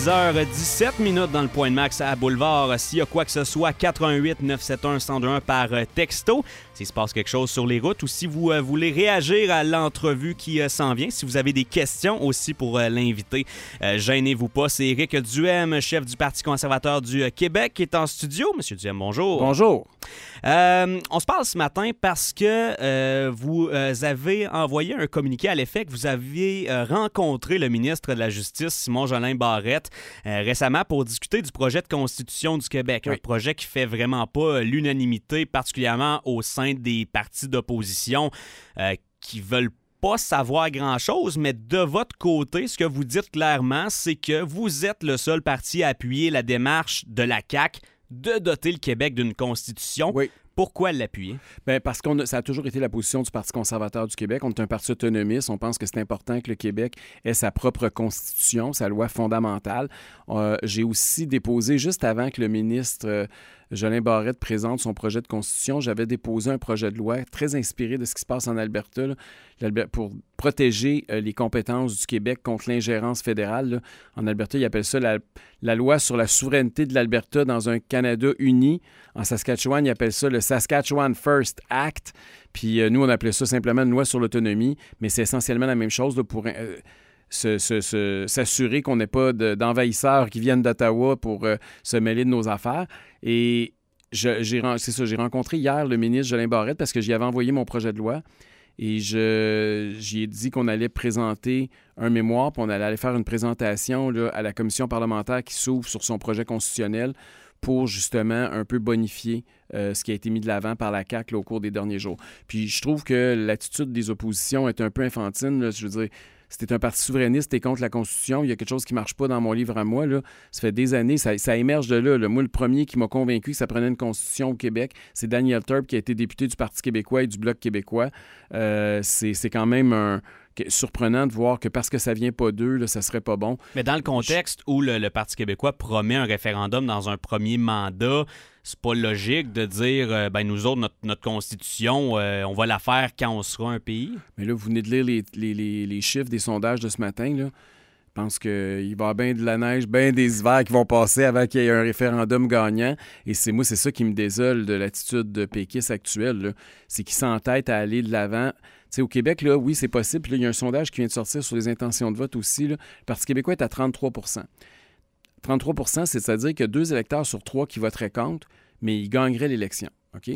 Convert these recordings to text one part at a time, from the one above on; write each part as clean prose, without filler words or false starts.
10h17 dans le Point de Max à Boulevard. S'il y a quoi que ce soit, 88 971 1021 par texto. S'il se passe quelque chose sur les routes ou si vous voulez réagir à l'entrevue qui s'en vient, si vous avez des questions aussi pour l'invité, gênez-vous pas. C'est Éric Duhem, chef du Parti conservateur du Québec, qui est en studio. Monsieur Duhem, bonjour. Bonjour. On se parle ce matin parce que vous avez envoyé un communiqué à l'effet que vous aviez rencontré le ministre de la Justice, Simon-Jolin Barrette, récemment pour discuter du projet de constitution du Québec. Oui. Un projet qui fait vraiment pas l'unanimité, particulièrement au sein des partis d'opposition qui veulent pas savoir grand-chose, mais de votre côté, ce que vous dites clairement, c'est que vous êtes le seul parti à appuyer la démarche de la CAQ de doter le Québec d'une constitution. Oui. Pourquoi l'appuyer? Bien, parce que ça a toujours été la position du Parti conservateur du Québec. On est un parti autonomiste. On pense que c'est important que le Québec ait sa propre constitution, sa loi fondamentale. J'ai aussi déposé, juste avant que le ministre Jolin Barrette présente son projet de constitution, j'avais déposé un projet de loi très inspiré de ce qui se passe en Alberta, là, pour protéger les compétences du Québec contre l'ingérence fédérale. Là. En Alberta, ils appellent ça la loi sur la souveraineté de l'Alberta dans un Canada uni. En Saskatchewan, ils appellent ça le Saskatchewan First Act. Puis nous, on appelait ça simplement une loi sur l'autonomie, mais c'est essentiellement la même chose là, pour s'assurer qu'on n'ait pas d'envahisseurs qui viennent d'Ottawa pour se mêler de nos affaires. Et j'ai rencontré hier le ministre Jolin Barrette parce que j'y avais envoyé mon projet de loi. Et j'y ai dit qu'on allait présenter un mémoire, puis on allait aller faire une présentation là, à la commission parlementaire qui s'ouvre sur son projet constitutionnel pour justement un peu bonifier ce qui a été mis de l'avant par la CAQ là, au cours des derniers jours. Puis je trouve que l'attitude des oppositions est un peu infantile. Là, je veux dire, si t'es un parti souverainiste, t'es contre la Constitution, il y a quelque chose qui ne marche pas dans mon livre à moi. Là. Ça fait des années, ça émerge de là. Moi, le premier qui m'a convaincu que ça prenait une Constitution au Québec, c'est Daniel Turp, qui a été député du Parti québécois et du Bloc québécois. C'est quand même surprenant de voir que parce que ça vient pas d'eux, là, ça serait pas bon. Mais dans le contexte où le Parti québécois promet un référendum dans un premier mandat, c'est pas logique de dire nous autres, notre constitution, on va la faire quand on sera un pays. Mais là, vous venez de lire les chiffres des sondages de ce matin, là. Je pense qu'il va y avoir bien de la neige, bien des hivers qui vont passer avant qu'il y ait un référendum gagnant. Et c'est ça qui me désole de l'attitude de péquiste actuelle, là. C'est qu'il s'entête à aller de l'avant. T'sais, au Québec, là, oui, c'est possible. Puis là, il y a un sondage qui vient de sortir sur les intentions de vote aussi. Là. Le Parti québécois est à 33 33 c'est-à-dire qu'il y a 2 électeurs sur 3 qui voteraient contre, mais ils gagneraient l'élection. OK?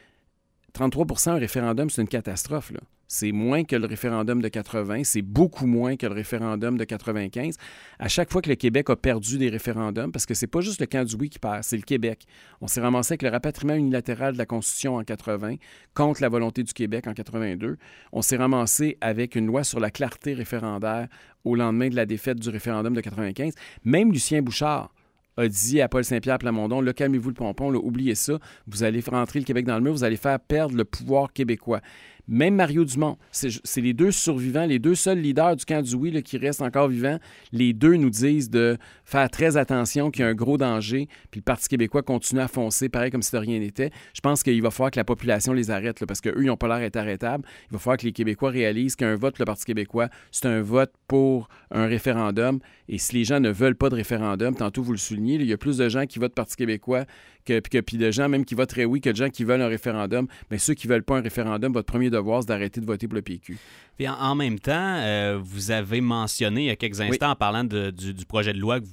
33 un référendum, c'est une catastrophe, là. C'est moins que le référendum de 80, c'est beaucoup moins que le référendum de 95. À chaque fois que le Québec a perdu des référendums, parce que c'est pas juste le camp du oui qui perd, c'est le Québec. On s'est ramassé avec le rapatriement unilatéral de la Constitution en 80 contre la volonté du Québec en 82. On s'est ramassé avec une loi sur la clarté référendaire au lendemain de la défaite du référendum de 95. Même Lucien Bouchard a dit à Paul Saint-Pierre Plamondon, là, calmez-vous le pompon, là, oubliez ça, vous allez rentrer le Québec dans le mur, vous allez faire perdre le pouvoir québécois. Même Mario Dumont, c'est les 2 survivants, les 2 seuls leaders du camp du oui là, qui restent encore vivants. Les 2 nous disent de faire très attention, qu'il y a un gros danger, puis le Parti québécois continue à foncer, pareil comme si de rien n'était. Je pense qu'il va falloir que la population les arrête, là, parce qu'eux, ils n'ont pas l'air d'être arrêtables. Il va falloir que les Québécois réalisent qu'un vote pour le Parti québécois, c'est un vote pour un référendum. Et si les gens ne veulent pas de référendum, tantôt vous le soulignez, là, il y a plus de gens qui votent Parti québécois puis de gens même qui voteraient oui que de gens qui veulent un référendum. Mais ceux qui ne veulent pas un référendum, votre premier devoir, c'est d'arrêter de voter pour le PQ. Puis en même temps, vous avez mentionné il y a quelques instants en parlant du projet de loi que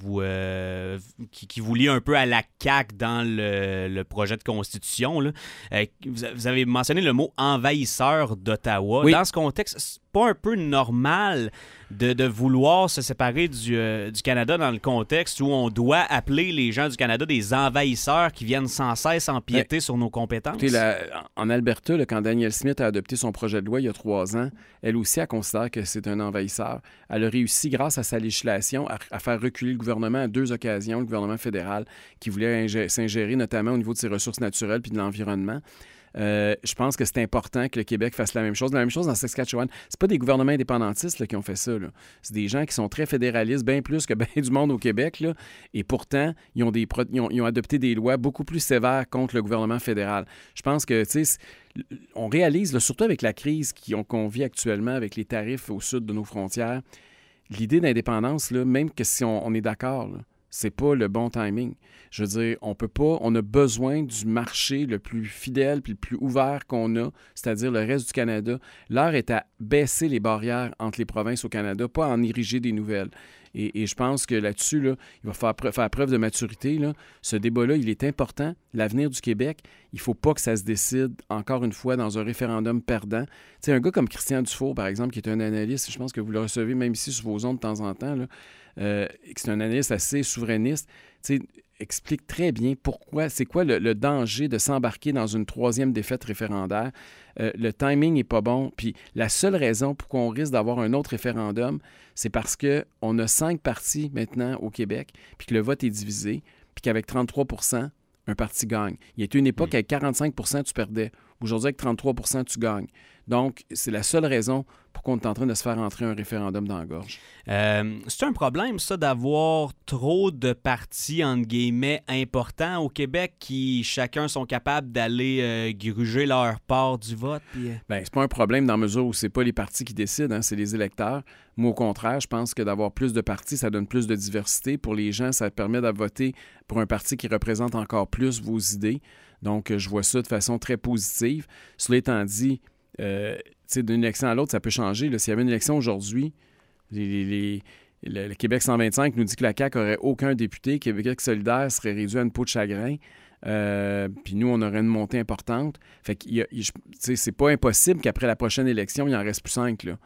qui vous lie un peu à la CAQ dans le projet de constitution. Là. Vous avez mentionné le mot « envahisseur d'Ottawa ». Oui. Dans ce contexte, c'est pas un peu normal de vouloir se séparer du Canada dans le contexte où on doit appeler les gens du Canada des envahisseurs qui viennent sans cesse empiéter sur nos compétences? Écoutez, en Alberta, là, quand Danielle Smith a adopté son projet de loi il y a 3 ans, elle aussi, elle considère que c'est un envahisseur. Elle a réussi, grâce à sa législation, à faire reculer le gouvernement à 2 occasions, le gouvernement fédéral, qui voulait s'ingérer notamment au niveau de ses ressources naturelles puis de l'environnement. Je pense que c'est important que le Québec fasse la même chose. La même chose dans Saskatchewan. C'est pas des gouvernements indépendantistes là, qui ont fait ça. Là. C'est des gens qui sont très fédéralistes, bien plus que bien du monde au Québec. Là. Et pourtant, ils ont adopté des lois beaucoup plus sévères contre le gouvernement fédéral. Je pense que, tu sais, on réalise, là, surtout avec la crise qu'on vit actuellement avec les tarifs au sud de nos frontières, l'idée d'indépendance, là, même que si on est d'accord, là, c'est pas le bon timing. Je veux dire, on a besoin du marché le plus fidèle puis le plus ouvert qu'on a, c'est-à-dire le reste du Canada. L'heure est à baisser les barrières entre les provinces au Canada, pas à en ériger des nouvelles. Et je pense que là-dessus, là, il va faire preuve de maturité. Là. Ce débat-là, il est important. L'avenir du Québec, il ne faut pas que ça se décide, encore une fois, dans un référendum perdant. Tu sais, un gars comme Christian Dufour, par exemple, qui est un analyste, je pense que vous le recevez même ici sur vos ondes de temps en temps, là, c'est un analyste assez souverainiste, tu sais, explique très bien c'est quoi le danger de s'embarquer dans une troisième défaite référendaire. Le timing n'est pas bon. Puis la seule raison pour qu'on risque d'avoir un autre référendum, c'est parce qu'on a 5 partis maintenant au Québec, puis que le vote est divisé, puis qu'avec 33 % un parti gagne. Il y a été une époque avec 45 % tu perdais. Aujourd'hui, avec 33 % tu gagnes. Donc, c'est la seule raison pour qu'on est en train de se faire entrer un référendum dans la gorge. C'est un problème, ça, d'avoir trop de partis, entre guillemets, importants au Québec qui, chacun, sont capables d'aller gruger leur part du vote? Puis... Bien, c'est pas un problème dans la mesure où c'est pas les partis qui décident, hein, c'est les électeurs. Moi, au contraire, je pense que d'avoir plus de partis, ça donne plus de diversité. Pour les gens, ça permet de voter pour un parti qui représente encore plus vos idées. Donc, je vois ça de façon très positive. Cela étant dit, d'une élection à l'autre, ça peut changer. Là. S'il y avait une élection aujourd'hui, le Québec 125 nous dit que la CAQ n'aurait aucun député, Québec solidaire serait réduit à une peau de chagrin. Puis nous, on aurait une montée importante. Fait que c'est pas impossible qu'après la prochaine élection, il en reste plus 5. Là.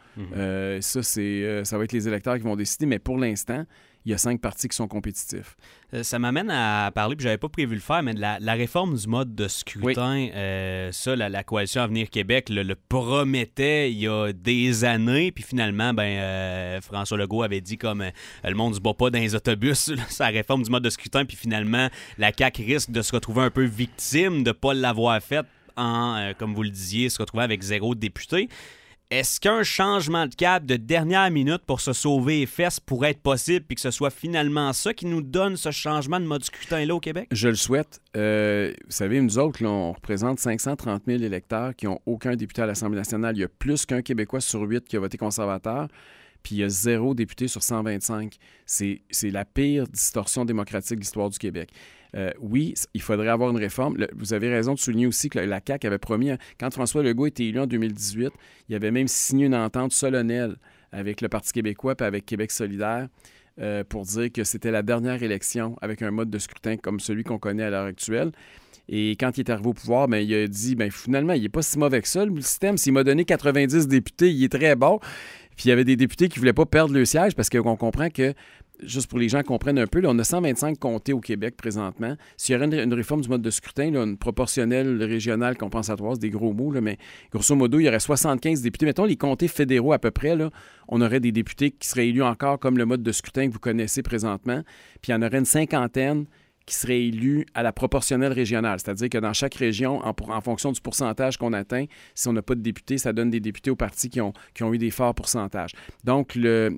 Ça va être les électeurs qui vont décider, mais pour l'instant, il y a 5 partis qui sont compétitifs. Ça m'amène à parler, puis j'avais pas prévu le faire, mais de la réforme du mode de scrutin. Oui. Ça, la Coalition Avenir Québec le promettait il y a des années, puis finalement, François Legault avait dit comme le monde se bat pas dans les autobus, sa réforme du mode de scrutin, puis finalement, la CAQ risque de se retrouver un peu victime de pas l'avoir faite comme vous le disiez, se retrouver avec 0 député. Est-ce qu'un changement de cap de dernière minute pour se sauver les fesses pourrait être possible puis que ce soit finalement ça qui nous donne ce changement de mode scrutin-là au Québec? Je le souhaite. Vous savez, nous autres, là, on représente 530 000 électeurs qui n'ont aucun député à l'Assemblée nationale. Il y a plus qu'un Québécois sur 8 qui a voté conservateur, puis il y a 0 député sur 125. C'est la pire distorsion démocratique de l'histoire du Québec. Oui, il faudrait avoir une réforme. Vous avez raison de souligner aussi que la CAQ avait promis, quand François Legault était élu en 2018, il avait même signé une entente solennelle avec le Parti québécois et avec Québec solidaire pour dire que c'était la dernière élection avec un mode de scrutin comme celui qu'on connaît à l'heure actuelle. Et quand il est arrivé au pouvoir, il a dit, finalement, il n'est pas si mauvais que ça, le système. S'il m'a donné 90 députés, il est très bon. Puis il y avait des députés qui ne voulaient pas perdre le siège parce qu'on comprend que, juste pour les gens qui comprennent un peu, là, on a 125 comtés au Québec présentement. S'il y aurait une réforme du mode de scrutin, là, une proportionnelle régionale compensatoire, c'est des gros mots, là, mais grosso modo, il y aurait 75 députés. Mettons les comtés fédéraux à peu près, là, on aurait des députés qui seraient élus encore comme le mode de scrutin que vous connaissez présentement. Puis il y en aurait une cinquantaine qui seraient élus à la proportionnelle régionale. C'est-à-dire que dans chaque région, en fonction du pourcentage qu'on atteint, si on n'a pas de députés, ça donne des députés aux partis qui ont eu des forts pourcentages. Donc,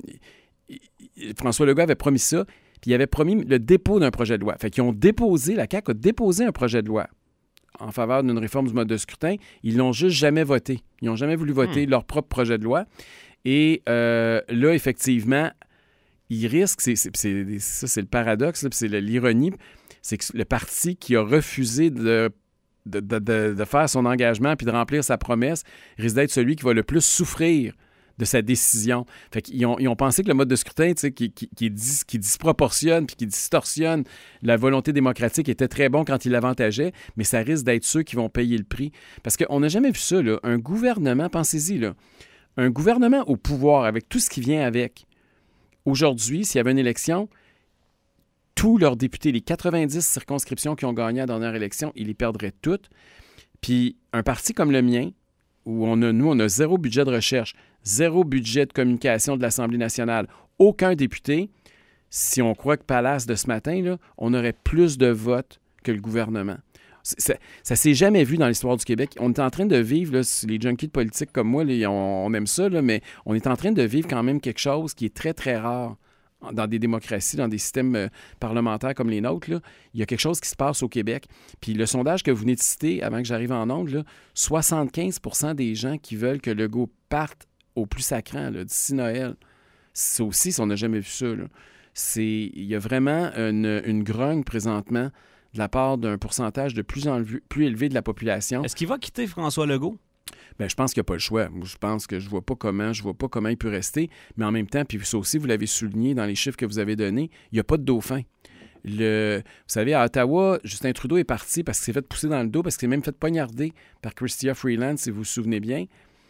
François Legault avait promis ça, puis il avait promis le dépôt d'un projet de loi. Fait qu'ils ont déposé, la CAQ a déposé un projet de loi en faveur d'une réforme du mode de scrutin. Ils l'ont juste jamais voté. Ils n'ont jamais voulu voter leur propre projet de loi. Et là, effectivement, ils risquent, ça c'est le paradoxe, là, puis c'est l'ironie, c'est que le parti qui a refusé de faire son engagement puis de remplir sa promesse risque d'être celui qui va le plus souffrir de sa décision. Fait qu'ils ont pensé que le mode de scrutin, qui disproportionne puis qui distorsionne la volonté démocratique était très bon quand il l'avantageait, mais ça risque d'être ceux qui vont payer le prix. Parce qu'on n'a jamais vu ça, là. Un gouvernement, pensez-y, là, un gouvernement au pouvoir avec tout ce qui vient avec. Aujourd'hui, s'il y avait une élection, tous leurs députés, les 90 circonscriptions qui ont gagné à la dernière élection, ils les perdraient toutes. Puis un parti comme le mien, où on a 0 budget de recherche, 0 budget de communication de l'Assemblée nationale, aucun député, si on croit que Palace de ce matin, là, on aurait plus de votes que le gouvernement. Ça s'est jamais vu dans l'histoire du Québec. On est en train de vivre, là, les junkies de politique comme moi, on aime ça, là, mais on est en train de vivre quand même quelque chose qui est très, très rare dans des démocraties, dans des systèmes parlementaires comme les nôtres. Là. Il y a quelque chose qui se passe au Québec. Puis le sondage que vous venez de citer, avant que j'arrive en ondes, là, 75 % des gens qui veulent que Legault parte au plus sacrant là, d'ici Noël. Ça aussi, on n'a jamais vu ça. Là. il y a vraiment une grogne présentement de la part d'un pourcentage de plus élevé de la population. Est-ce qu'il va quitter François Legault? Bien, je pense qu'il n'y a pas le choix. Moi, je pense que je vois pas comment il peut rester. Mais en même temps, puis ça aussi, vous l'avez souligné dans les chiffres que vous avez donnés, il n'y a pas de dauphin. Vous savez, à Ottawa, Justin Trudeau est parti parce qu'il s'est fait pousser dans le dos, parce qu'il s'est même fait poignarder par Chrystia Freeland, si vous vous souvenez bien.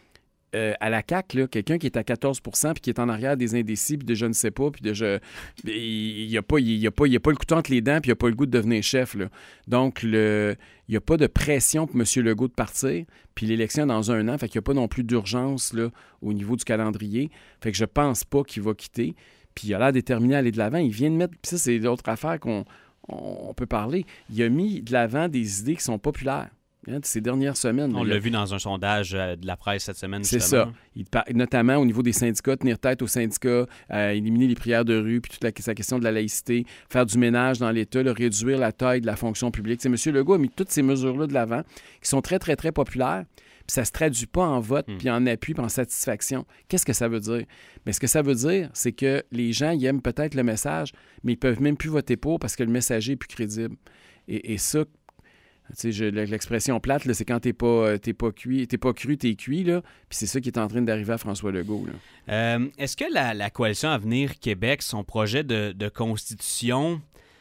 À la CAQ, là, quelqu'un qui est à 14 % puis qui est en arrière des indécis, puis de je ne sais pas, puis il n'y a pas le couteau entre les dents, puis il n'a pas le goût de devenir chef. Là. Donc, il n'y a pas de pression pour M. Legault de partir, puis l'élection est dans 1 an, fait qu'il n'y a pas non plus d'urgence là, au niveau du calendrier. Fait que je pense pas qu'il va quitter. Puis il a l'air déterminé à aller de l'avant. Il vient de mettre... Puis ça, c'est l'autre affaire qu'on peut parler. Il a mis de l'avant des idées qui sont populaires. Ces dernières semaines. On l'a vu dans un sondage de la presse cette semaine. C'est justement. ça. Notamment au niveau des syndicats, tenir tête aux syndicats, éliminer les prières de rue, puis toute sa question de la laïcité, faire du ménage dans l'État, réduire la taille de la fonction publique. M. Legault a mis toutes ces mesures-là de l'avant, qui sont très, très, très populaires. Puis ça ne se traduit pas en vote, puis en appui, puis en satisfaction. Qu'est-ce que ça veut dire? Bien, ce que ça veut dire, c'est que les gens, ils aiment peut-être le message, mais ils ne peuvent même plus voter pour parce que le messager est plus crédible. Et ça, tu sais, l'expression plate, là, c'est quand t'es pas cru, t'es cuit, là. Puis c'est ça qui est en train d'arriver à François Legault, là. Est-ce que la Coalition Avenir Québec, son projet de constitution,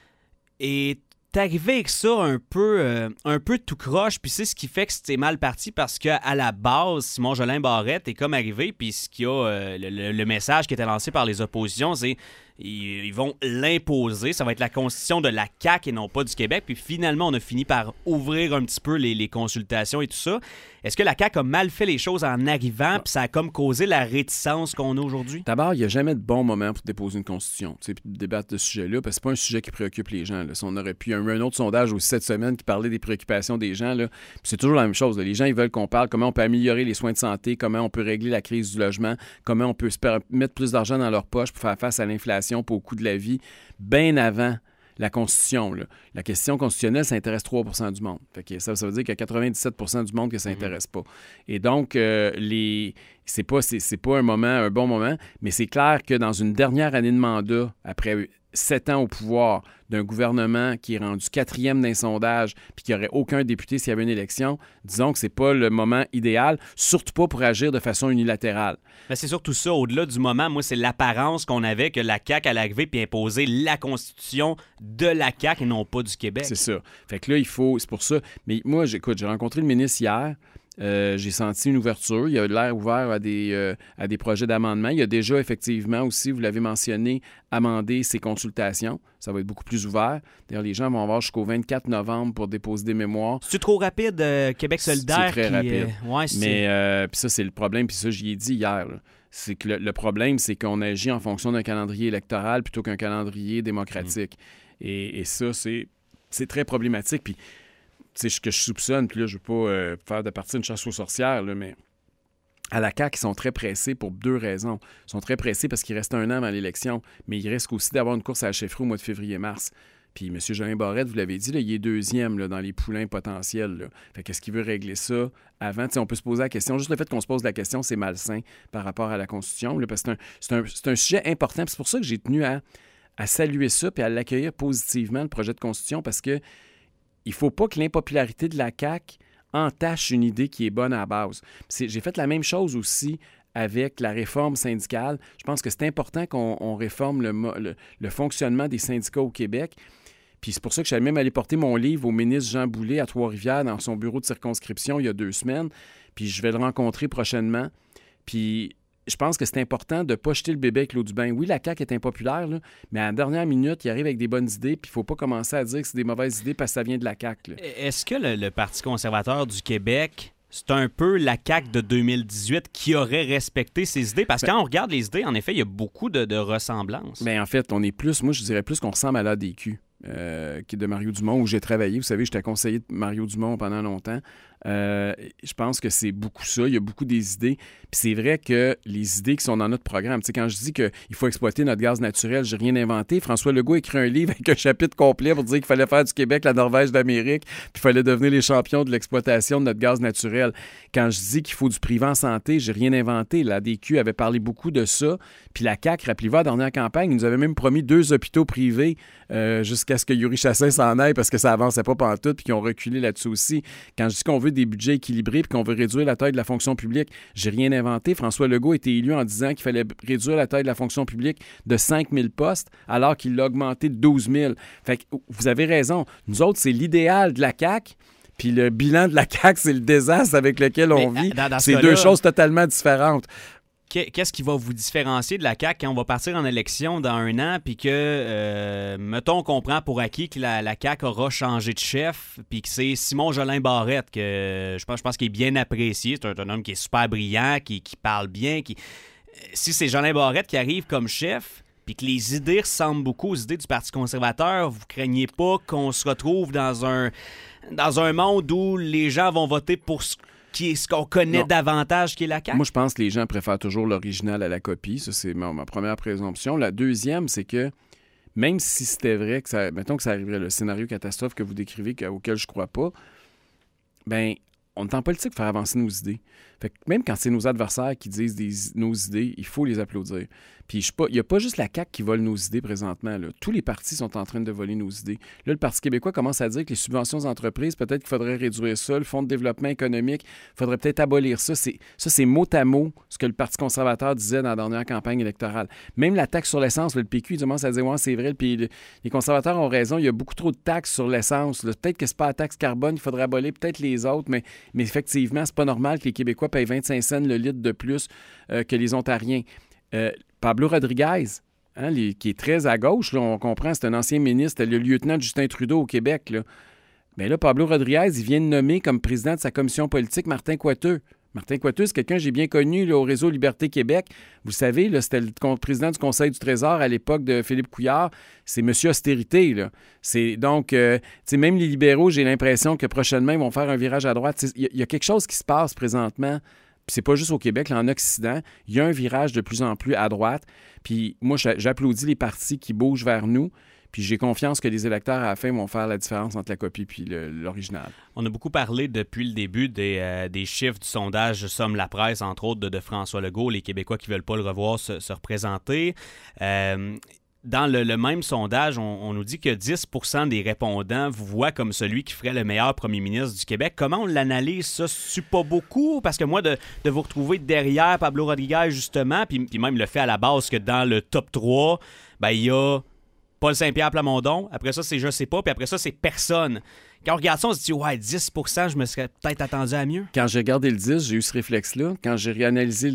est arrivé avec ça un peu tout croche, puis c'est ce qui fait que c'était mal parti, parce qu'à la base, Simon Jolin Barrette est comme arrivé, puis ce qu'il y a, le message qui était lancé par les oppositions, c'est ils vont l'imposer, ça va être la constitution de la CAQ et non pas du Québec, puis finalement, on a fini par ouvrir un petit peu les consultations et tout ça. Est-ce que la CAQ a mal fait les choses en arrivant, puis ça a comme causé la réticence qu'on a aujourd'hui? D'abord, il n'y a jamais de bon moment pour déposer une constitution, puis débattre de ce sujet-là, parce que c'est pas un sujet qui préoccupe les gens. Là. Si on aurait pu... un autre sondage aussi cette semaine qui parlait des préoccupations des gens, là, c'est toujours la même chose. Là. Les gens, ils veulent qu'on parle comment on peut améliorer les soins de santé, comment on peut régler la crise du logement, comment on peut mettre plus d'argent dans leur poche pour faire face à l'inflation, pour au coût de la vie, bien avant la Constitution. Là. La question constitutionnelle, ça intéresse 3 % du monde. Fait que ça veut dire qu'il y a 97 % du monde que ça n'intéresse pas. Et donc, c'est pas un bon moment, mais c'est clair que dans une dernière année de mandat, après 7 ans au pouvoir d'un gouvernement qui est rendu 4e d'un sondage puis qui n'aurait aucun député s'il y avait une élection, disons que c'est pas le moment idéal, surtout pas pour agir de façon unilatérale. Ben c'est surtout ça. Au-delà du moment, moi, c'est l'apparence qu'on avait que la CAQ allait arriver puis imposer la constitution de la CAQ et non pas du Québec. C'est ça. Fait que là, c'est pour ça. Mais moi, j'ai rencontré le ministre hier. J'ai senti une ouverture. Il a l'air ouvert à des projets d'amendement. Il a déjà, effectivement, aussi, vous l'avez mentionné, amendé ses consultations. Ça va être beaucoup plus ouvert. D'ailleurs, les gens vont avoir jusqu'au 24 novembre pour déposer des mémoires. C'est trop rapide, Québec solidaire? C'est très rapide. Ouais, mais puis ça, c'est le problème. Puis ça, j'y ai dit hier. Là. C'est que le problème, c'est qu'on agit en fonction d'un calendrier électoral plutôt qu'un calendrier démocratique. Et ça, c'est très problématique. Puis c'est ce que je soupçonne, puis là, je ne veux pas faire de partie une chasse aux sorcières, là, mais à la CAQ, ils sont très pressés pour 2 raisons. Ils sont très pressés parce qu'il reste 1 an avant l'élection, mais ils risquent aussi d'avoir une course à la chefferie au mois de février-mars. Puis M. Jolin Barrette, vous l'avez dit, là, il est 2e là, dans les poulains potentiels. Là. Fait qu'est-ce qu'il veut régler ça avant? T'sais, on peut se poser la question. Juste le fait qu'on se pose la question, c'est malsain par rapport à la Constitution, là, parce que c'est un sujet important. Puis c'est pour ça que j'ai tenu à saluer ça et à l'accueillir positivement, le projet de Constitution, parce que il ne faut pas que l'impopularité de la CAQ entache une idée qui est bonne à la base. J'ai fait la même chose aussi avec la réforme syndicale. Je pense que c'est important qu'on réforme le fonctionnement des syndicats au Québec. Puis c'est pour ça que je suis même allé porter mon livre au ministre Jean Boulet à Trois-Rivières dans son bureau de circonscription il y a 2 semaines. Puis je vais le rencontrer prochainement. Puis je pense que c'est important de ne pas jeter le bébé avec l'eau du bain. Oui, la CAQ est impopulaire, là, mais à la dernière minute, il arrive avec des bonnes idées, puis il ne faut pas commencer à dire que c'est des mauvaises idées parce que ça vient de la CAQ. Là. Est-ce que le Parti conservateur du Québec, c'est un peu la CAQ de 2018 qui aurait respecté ses idées? Parce que quand on regarde les idées, en effet, il y a beaucoup de ressemblances. Bien, en fait, on est plus, moi, je dirais plus qu'on ressemble à l'ADQ. Qui est de Mario Dumont, où j'ai travaillé. Vous savez, j'étais conseiller de Mario Dumont pendant longtemps Je pense que c'est beaucoup ça. Il y a beaucoup des idées. Puis c'est vrai que les idées qui sont dans notre programme, tu sais, quand je dis qu'il faut exploiter notre gaz naturel, j'ai rien inventé. François Legault a écrit un livre avec un chapitre complet pour dire qu'il fallait faire du Québec la Norvège d'Amérique, puis il fallait devenir les champions de l'exploitation de notre gaz naturel. Quand je dis qu'il faut du privé en santé, j'ai rien inventé. La DQ avait parlé beaucoup de ça. Puis la CAQ, rappelez-vous, à la dernière campagne, ils nous avait même promis 2 hôpitaux privés jusqu'à ce que Yuri Chassin s'en aille parce que ça avançait pas pantoute, puis qu'ils ont reculé là-dessus aussi. Quand je dis qu'on veut des budgets équilibrés puis qu'on veut réduire la taille de la fonction publique, j'ai rien inventé. François Legault a été élu en disant qu'il fallait réduire la taille de la fonction publique de 5 000 postes alors qu'il l'a augmenté de 12 000. Fait que vous avez raison. Nous autres, c'est l'idéal de la CAQ. Puis le bilan de la CAQ, c'est le désastre avec lequel on vit. C'est deux choses totalement différentes. Qu'est-ce qui va vous différencier de la CAQ quand on va partir en élection dans 1 an, puis que, mettons qu'on prend pour acquis que la CAQ aura changé de chef, puis que c'est Simon Jolin Barrette, que je pense qu'il est bien apprécié, c'est un homme qui est super brillant, qui parle bien. Si c'est Jolin Barrette qui arrive comme chef, puis que les idées ressemblent beaucoup aux idées du Parti conservateur, vous craignez pas qu'on se retrouve dans un monde où les gens vont voter pour ce qu'on connaît davantage, qui est la CAQ? Moi, je pense que les gens préfèrent toujours l'original à la copie. Ça, c'est ma première présomption. La deuxième, c'est que même si c'était vrai, mettons que ça arriverait, le scénario catastrophe que vous décrivez, auquel je ne crois pas, bien, on est en politique pour faire avancer nos idées. Fait que même quand c'est nos adversaires qui disent nos idées, il faut les applaudir. Puis il n'y a pas juste la CAQ qui vole nos idées présentement. Là. Tous les partis sont en train de voler nos idées. Là, le Parti québécois commence à dire que les subventions aux entreprises, peut-être qu'il faudrait réduire ça. Le Fonds de développement économique, il faudrait peut-être abolir ça. C'est mot à mot ce que le Parti conservateur disait dans la dernière campagne électorale. Même la taxe sur l'essence, le PQ, il commence à dire « Ouais, c'est vrai, puis les conservateurs ont raison, il y a beaucoup trop de taxes sur l'essence. Là. Peut-être que c'est pas la taxe carbone, il faudrait abolir peut-être les autres, mais effectivement, c'est pas normal que les Québécois payent 25 cents le litre de plus que les Ontariens. » Pablo Rodriguez, qui est très à gauche, là, on comprend, c'est un ancien ministre, le lieutenant de Justin Trudeau au Québec. Là. Bien là, Pablo Rodriguez, il vient de nommer comme président de sa commission politique Martin Coiteux. Martin Coiteux, c'est quelqu'un que j'ai bien connu là, au réseau Liberté Québec. Vous savez, là, c'était le président du Conseil du Trésor à l'époque de Philippe Couillard. C'est Monsieur Austérité. Là. C'est donc, même les libéraux, j'ai l'impression que prochainement, ils vont faire un virage à droite. Il y a quelque chose qui se passe présentement. Puis c'est pas juste au Québec, là, en Occident, il y a un virage de plus en plus à droite. Puis moi, j'applaudis les partis qui bougent vers nous. Puis j'ai confiance que les électeurs, à la fin, vont faire la différence entre la copie et l'original. On a beaucoup parlé depuis le début des chiffres du sondage Somme la presse, entre autres, de François Legault, les Québécois qui ne veulent pas le revoir se représenter. Dans le même sondage, on nous dit que 10% des répondants vous voient comme celui qui ferait le meilleur premier ministre du Québec. Comment on l'analyse, ça? C'est pas beaucoup? Parce que moi, de vous retrouver derrière Pablo Rodriguez, justement, puis même le fait à la base que dans le top 3, il y a Paul Saint-Pierre Plamondon. Après ça, c'est je sais pas. Puis après ça, c'est personne. Quand on regarde ça, on se dit, ouais, 10%, je me serais peut-être attendu à mieux. Quand j'ai regardé le 10, j'ai eu ce réflexe-là. Quand j'ai réanalysé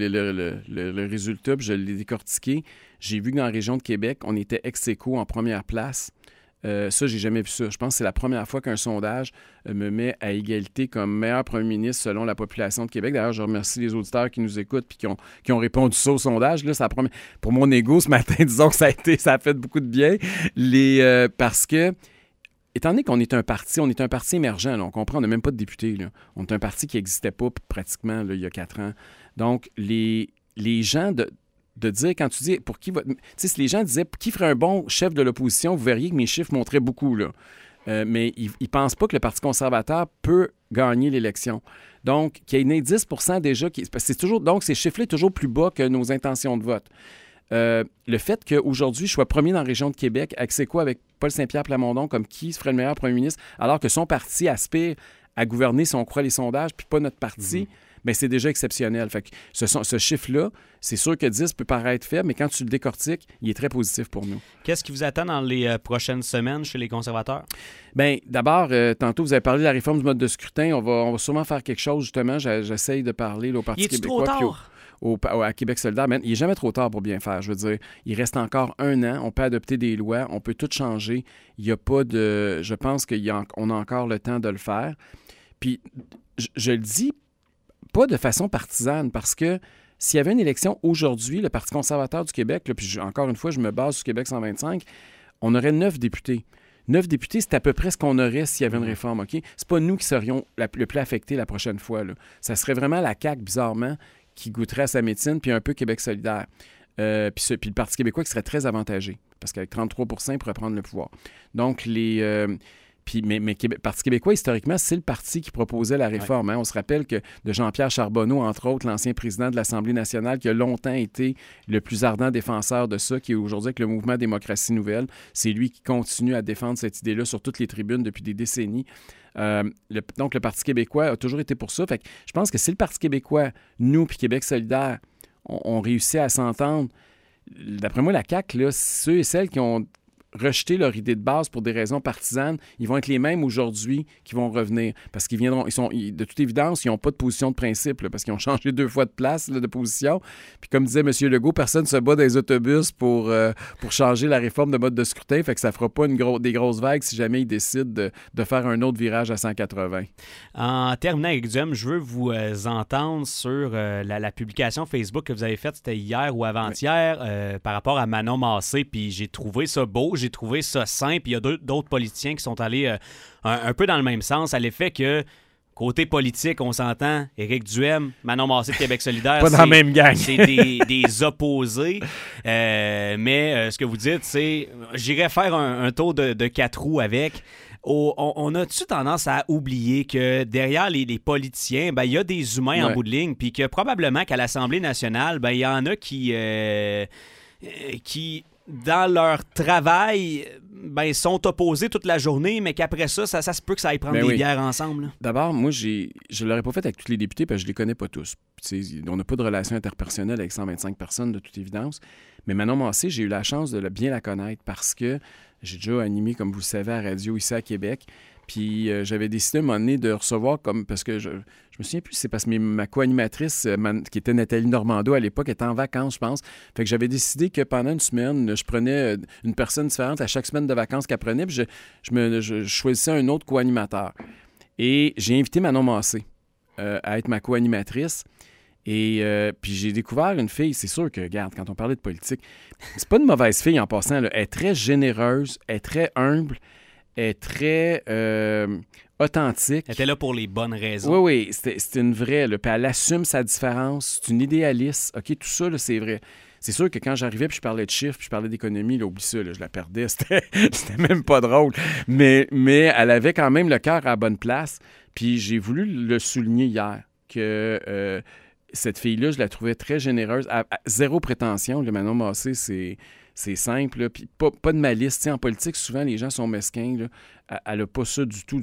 le résultat, puis je l'ai décortiqué, j'ai vu que dans la région de Québec, on était ex-aequo en première place. Ça, j'ai jamais vu ça. Je pense que c'est la première fois qu'un sondage me met à égalité comme meilleur premier ministre selon la population de Québec. D'ailleurs, je remercie les auditeurs qui nous écoutent et qui ont répondu ça au sondage. Là, pour mon ego ce matin, disons que ça a fait beaucoup de bien. Parce que étant donné qu'on est un parti émergent, là, on comprend, on n'a même pas de députés. Là. On est un parti qui n'existait pas pratiquement là, il y a 4 ans. Donc, les gens de dire, quand tu dis pour qui va. Tu sais, si les gens disaient qui ferait un bon chef de l'opposition, vous verriez que mes chiffres montraient beaucoup, là. Mais ils ne pensent pas que le Parti conservateur peut gagner l'élection. Donc, qu'il y ait 10% déjà. Donc, ces chiffres-là sont toujours plus bas que nos intentions de vote. Le fait qu'aujourd'hui, je sois premier dans la région de Québec, avec Paul Saint-Pierre Plamondon comme qui ferait le meilleur premier ministre, alors que son parti aspire à gouverner, si on croit les sondages, puis pas notre parti, bien, c'est déjà exceptionnel. Fait que ce chiffre-là, c'est sûr que 10 peut paraître faible, mais quand tu le décortiques, il est très positif pour nous. Qu'est-ce qui vous attend dans les prochaines semaines chez les conservateurs? Bien, d'abord, tantôt, vous avez parlé de la réforme du mode de scrutin. On va sûrement faire quelque chose, justement. J'essaye de parler là, au Parti québécois. Trop tard? À Québec solidaire. Mais il n'est jamais trop tard pour bien faire. Je veux dire, il reste encore 1 an. On peut adopter des lois. On peut tout changer. Il n'y a pas de... Je pense qu'on a encore le temps de le faire. Puis, je le dis pas de façon partisane, parce que s'il y avait une élection aujourd'hui, le Parti conservateur du Québec, là, puis encore une fois, je me base sur Québec 125, on aurait 9 députés. 9 députés, c'est à peu près ce qu'on aurait s'il y avait une réforme, OK? C'est pas nous qui serions le plus affectés la prochaine fois, là. Ça serait vraiment la CAQ, bizarrement, qui goûterait à sa médecine, puis un peu Québec solidaire. Puis le Parti québécois qui serait très avantagé, parce qu'avec 33 % il pourrait prendre le pouvoir. Donc, mais Parti québécois, historiquement, c'est le parti qui proposait la réforme. Hein. On se rappelle que de Jean-Pierre Charbonneau, entre autres, l'ancien président de l'Assemblée nationale, qui a longtemps été le plus ardent défenseur de ça, qui est aujourd'hui avec le mouvement Démocratie nouvelle. C'est lui qui continue à défendre cette idée-là sur toutes les tribunes depuis des décennies. Donc, le Parti québécois a toujours été pour ça. Fait que je pense que si le Parti québécois, nous puis Québec solidaire, on réussit à s'entendre, d'après moi, la CAQ, là, ceux et celles qui ont rejeter leur idée de base pour des raisons partisanes, ils vont être les mêmes aujourd'hui qui vont revenir. Parce qu'ils viendront, de toute évidence, ils n'ont pas de position de principe, là, parce qu'ils ont changé 2 fois de place, là, de position. Puis comme disait M. Legault, personne ne se bat dans les autobus pour changer la réforme de mode de scrutin, fait que ça ne fera pas des grosses vagues si jamais ils décident de faire un autre virage à 180. En terminant avec Duhem, je veux vous entendre sur la publication Facebook que vous avez faite, c'était hier ou avant-hier, par rapport à Manon Massé, puis j'ai trouvé ça beau, j'ai trouvé ça simple. Il y a d'autres politiciens qui sont allés un peu dans le même sens, à l'effet que, côté politique, on s'entend, Éric Duhem, Manon Massé de Québec solidaire, pas dans la même gang. C'est des opposés. Mais ce que vous dites, c'est, j'irais faire un tour de 4 roues avec. On a-tu tendance à oublier que derrière les politiciens, il y a des humains en bout de ligne, puis que probablement qu'à l'Assemblée nationale, il y en a qui dans leur travail, sont opposés toute la journée, mais qu'après ça se peut que ça aille prendre des bières ensemble. Là. D'abord, moi, je ne l'aurais pas fait avec tous les députés parce que je les connais pas tous. On n'a pas de relation interpersonnelle avec 125 personnes, de toute évidence. Mais Manon Massé, j'ai eu la chance de bien la connaître parce que j'ai déjà animé, comme vous le savez, à la radio ici à Québec. Puis j'avais décidé à un moment donné de recevoir parce que je me souviens plus, c'est parce que ma co-animatrice, qui était Nathalie Normando à l'époque, était en vacances, je pense. Fait que j'avais décidé que pendant une semaine, je prenais une personne différente à chaque semaine de vacances qu'elle prenait, puis je choisissais un autre co-animateur. Et j'ai invité Manon Massé à être ma co-animatrice. Et puis j'ai découvert une fille, c'est sûr que, regarde, quand on parlait de politique, c'est pas une mauvaise fille en passant, là. Elle est très généreuse, elle est très humble, est très authentique. Elle était là pour les bonnes raisons. Oui, c'était une vraie. Là. Puis elle assume sa différence. C'est une idéaliste. OK, tout ça, là, c'est vrai. C'est sûr que quand j'arrivais puis je parlais de chiffres puis je parlais d'économie, là, oublie ça, là, je la perdais. C'était même pas drôle. Mais elle avait quand même le cœur à la bonne place. Puis j'ai voulu le souligner hier que cette fille-là, je la trouvais très généreuse. À zéro prétention. Le Manon Massé, c'est simple, là, puis pas de malice. T'sais, en politique, souvent, les gens sont mesquins. Là. Elle n'a pas ça du tout.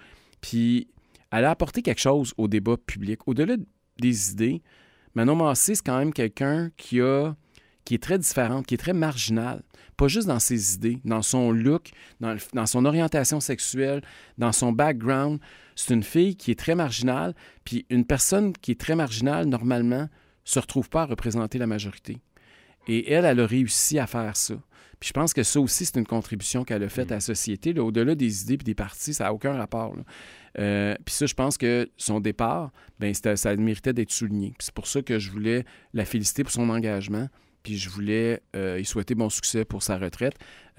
Puis, elle a apporté quelque chose au débat public. Au-delà des idées, Manon Massé, c'est quand même quelqu'un qui est très différente, qui est très marginal. Pas juste dans ses idées, dans son look, dans son orientation sexuelle, dans son background. C'est une fille qui est très marginale. Puis, une personne qui est très marginale, normalement, se retrouve pas à représenter la majorité. Et elle a réussi à faire ça. Puis je pense que ça aussi, c'est une contribution qu'elle a faite à la société. Là, au-delà des idées et des partis, ça n'a aucun rapport. Puis ça, je pense que son départ, ça méritait d'être souligné. Puis c'est pour ça que je voulais la féliciter pour son engagement. Puis je voulais y souhaiter bon succès pour sa retraite.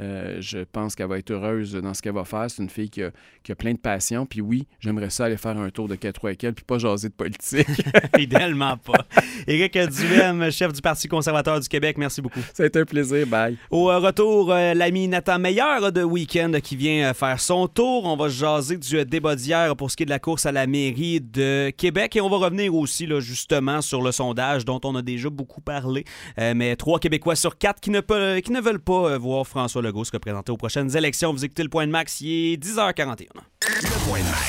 Je pense qu'elle va être heureuse dans ce qu'elle va faire. C'est une fille qui a plein de passion. Puis oui, j'aimerais ça aller faire un tour de 4 roues avec elle puis pas jaser de politique. Idéalement pas. Éric Duhem, chef du Parti conservateur du Québec, merci beaucoup. Ça a été un plaisir. Bye. Au retour, l'ami Nathan Meilleur de Week-end qui vient faire son tour. On va jaser du débat d'hier pour ce qui est de la course à la mairie de Québec. Et on va revenir aussi là, justement sur le sondage dont on a déjà beaucoup parlé. Mais 3 Québécois sur 4 qui ne veulent pas voir François Legault se représenter aux prochaines élections. Vous écoutez Le Point de Max, il est 10h41. Le Point de Max.